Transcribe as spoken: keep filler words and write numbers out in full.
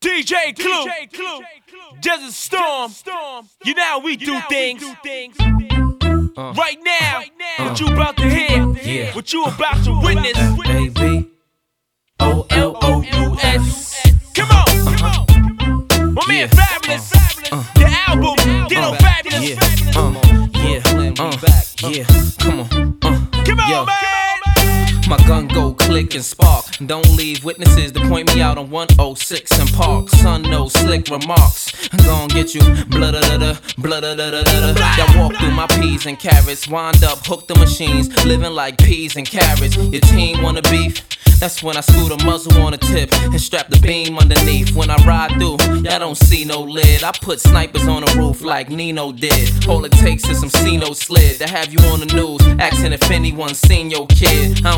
D J Clue, Desert Storm. You know how we do things. Uh, right now, uh, what you about to hear, yeah. What you about to witness, baby. O L O U S. Come on, come on. My man Fabulous, uh, the album, Get on Fabulous. Yeah, uh, yeah, uh, yeah, come on, uh, come on, yo. man. My gun go click and spark. Don't leave witnesses to point me out on one oh six and Park. Son, no slick remarks. I'm gon' get you blood da da da, blood da da da da. That walk through my peas and carrots. Wind up, hook the machines, living like peas and carrots. Your team wanna beef? That's when I scoot a muzzle on a tip and strap the beam underneath. When I ride through, y'all don't see no lid. I put snipers on the roof like Nino did. All it takes is some C-No slid to have you on the news, asking if anyone's seen your kid. I